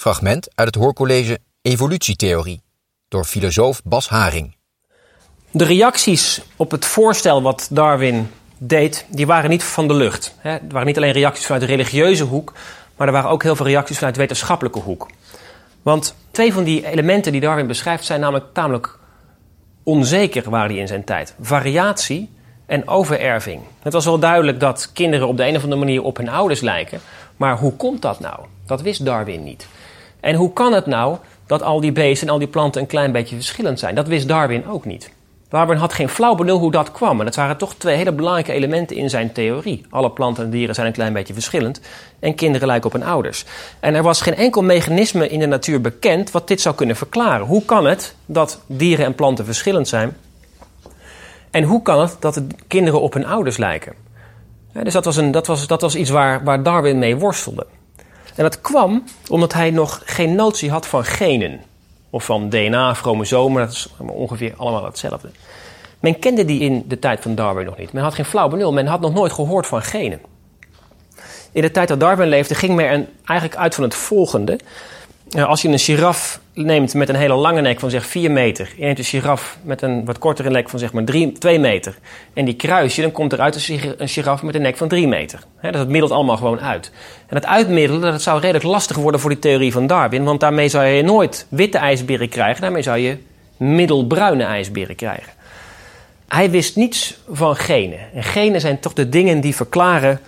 fragment uit het hoorcollege Evolutietheorie door filosoof Bas Haring. De reacties op het voorstel wat Darwin deed, die waren niet van de lucht. Het waren niet alleen reacties vanuit de religieuze hoek, maar er waren ook heel veel reacties vanuit de wetenschappelijke hoek. Want 2 van die elementen die Darwin beschrijft zijn namelijk tamelijk onzeker waren die in zijn tijd. Variatie en overerving. Het was wel duidelijk dat kinderen op de een of andere manier op hun ouders lijken. Maar hoe komt dat nou? Dat wist Darwin niet. En hoe kan het nou dat al die beesten en al die planten een klein beetje verschillend zijn? Dat wist Darwin ook niet. Darwin had geen flauw benul hoe dat kwam. En dat waren toch 2 hele belangrijke elementen in zijn theorie. Alle planten en dieren zijn een klein beetje verschillend. En kinderen lijken op hun ouders. En er was geen enkel mechanisme in de natuur bekend wat dit zou kunnen verklaren. Hoe kan het dat dieren en planten verschillend zijn? En hoe kan het dat de kinderen op hun ouders lijken? Ja, dus dat was iets waar Darwin mee worstelde. En dat kwam omdat hij nog geen notie had van genen. Of van DNA, chromosomen, dat is ongeveer allemaal hetzelfde. Men kende die in de tijd van Darwin nog niet. Men had geen flauw benul, men had nog nooit gehoord van genen. In de tijd dat Darwin leefde ging men eigenlijk uit van het volgende. Als je een giraf neemt met een hele lange nek van zeg 4 meter. Je neemt een giraf met een wat kortere nek van zeg maar 2 meter. En die kruis je, dan komt eruit een giraf met een nek van 3 meter. Dat middelt allemaal gewoon uit. En het uitmiddelen, dat zou redelijk lastig worden voor die theorie van Darwin. Want daarmee zou je nooit witte ijsberen krijgen. Daarmee zou je middelbruine ijsberen krijgen. Hij wist niets van genen. En genen zijn toch de dingen die verklaren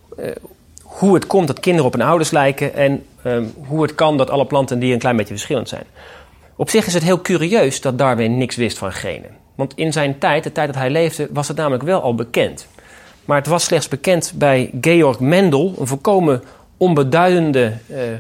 hoe het komt dat kinderen op hun ouders lijken en hoe het kan dat alle planten en dieren een klein beetje verschillend zijn. Op zich is het heel curieus dat Darwin niks wist van genen. Want in zijn tijd, de tijd dat hij leefde, was het namelijk wel al bekend. Maar het was slechts bekend bij Georg Mendel, een volkomen onbeduidende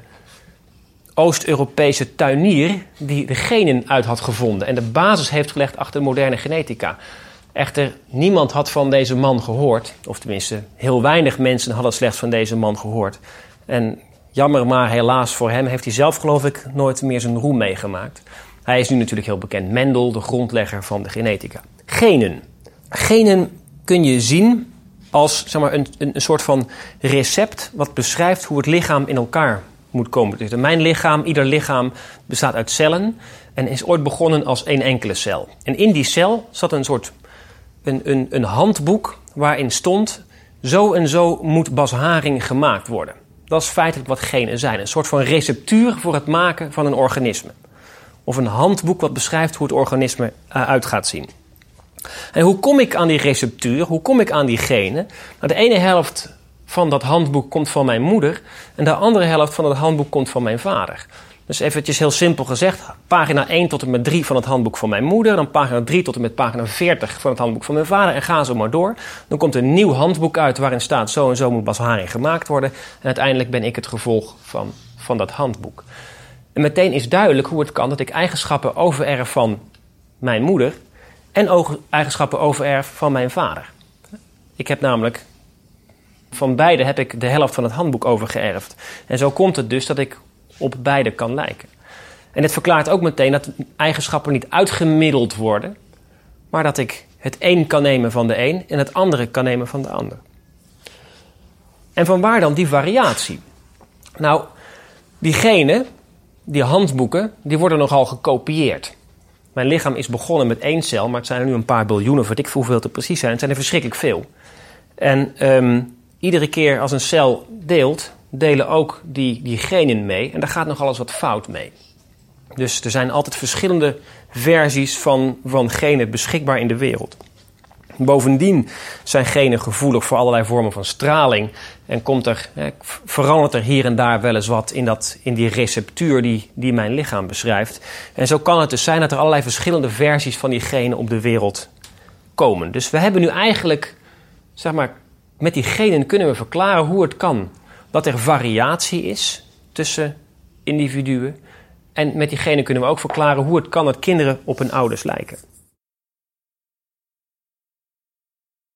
Oost-Europese tuinier die de genen uit had gevonden en de basis heeft gelegd achter de moderne genetica. Echter, niemand had van deze man gehoord. Of tenminste, heel weinig mensen hadden slechts van deze man gehoord. En jammer maar helaas voor hem heeft hij zelf geloof ik nooit meer zijn roem meegemaakt. Hij is nu natuurlijk heel bekend. Mendel, de grondlegger van de genetica. Genen. Genen kun je zien als zeg maar, een soort van recept wat beschrijft hoe het lichaam in elkaar moet komen. Dus ieder lichaam bestaat uit cellen en is ooit begonnen als 1 enkele cel. En in die cel zat een soort een handboek waarin stond zo en zo moet Bas Haring gemaakt worden. Dat is feitelijk wat genen zijn. Een soort van receptuur voor het maken van een organisme. Of een handboek wat beschrijft hoe het organisme uit gaat zien. En hoe kom ik aan die receptuur? Hoe kom ik aan die genen? Nou, de ene helft van dat handboek komt van mijn moeder en de andere helft van dat handboek komt van mijn vader. Dus eventjes heel simpel gezegd, pagina 1 tot en met 3 van het handboek van mijn moeder, dan pagina 3 tot en met pagina 40 van het handboek van mijn vader en ga zo maar door. Dan komt een nieuw handboek uit waarin staat zo en zo moet Bas Haring gemaakt worden en uiteindelijk ben ik het gevolg van dat handboek. En meteen is duidelijk hoe het kan dat ik eigenschappen overerf van mijn moeder en eigenschappen overerf van mijn vader. Ik heb namelijk, van beide heb ik de helft van het handboek overgeërfd. En zo komt het dus dat ik op beide kan lijken. En dit verklaart ook meteen dat eigenschappen niet uitgemiddeld worden, maar dat ik het een kan nemen van de een en het andere kan nemen van de ander. En vanwaar dan die variatie? Nou, die genen, die handboeken, die worden nogal gekopieerd. Mijn lichaam is begonnen met 1 cel, maar het zijn er nu een paar biljoenen, weet ik veel hoeveel te precies zijn. Het zijn er verschrikkelijk veel. En iedere keer als een cel deelt, delen ook die genen mee. En daar gaat nogal eens wat fout mee. Dus er zijn altijd verschillende versies van genen beschikbaar in de wereld. Bovendien zijn genen gevoelig voor allerlei vormen van straling. En verandert er hier en daar wel eens wat in die receptuur die mijn lichaam beschrijft. En zo kan het dus zijn dat er allerlei verschillende versies van die genen op de wereld komen. Dus we hebben nu eigenlijk, zeg maar, met die genen kunnen we verklaren hoe het kan dat er variatie is tussen individuen. En met die genen kunnen we ook verklaren hoe het kan dat kinderen op hun ouders lijken.